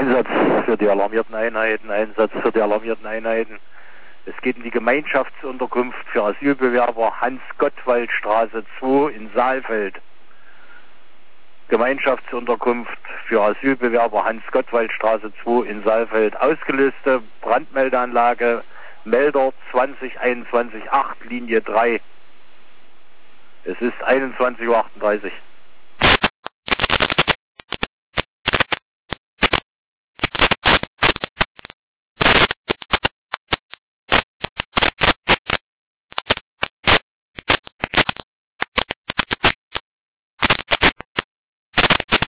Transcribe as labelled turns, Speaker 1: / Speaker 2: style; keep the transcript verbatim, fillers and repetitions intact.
Speaker 1: Einsatz für die alarmierten Einheiten, Einsatz für die alarmierten Einheiten. Es geht um die Gemeinschaftsunterkunft für Asylbewerber Hans-Gottwald-Straße zwei in Saalfeld. Gemeinschaftsunterkunft für Asylbewerber Hans-Gottwald-Straße zwei in Saalfeld. Ausgelöste Brandmeldeanlage Melder zwanzig einundzwanzig acht, Linie drei. Es ist einundzwanzig Uhr achtunddreißig.